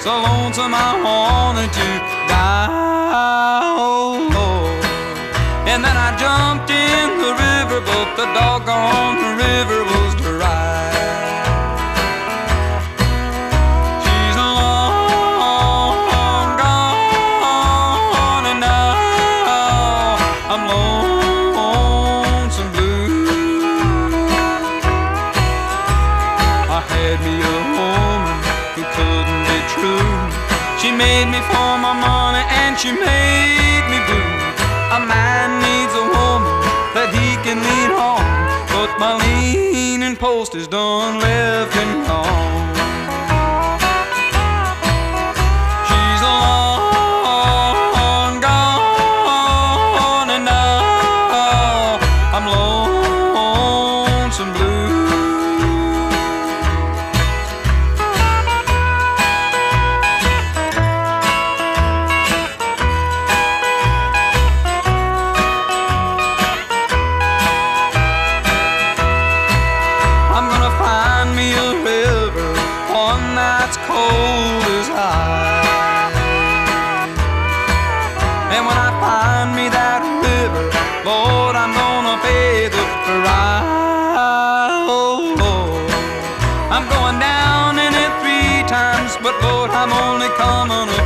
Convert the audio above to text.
so lonesome I wanted to die. Oh Lord. And then I jumped in the river, but the doggone river was dry. She's long gone, and now I'm lonesome blue. I had me a woman who couldn't be true. She made me for my money and she made me blue. A man needs a woman that he can lean on, but my leaning post is done left him gone. She's long gone, and now I'm lonesome blue. That's cold as ice. And when I find me that river, Lord, I'm gonna pay the price. Oh Lord, I'm going down in it 3 times, but Lord, I'm only coming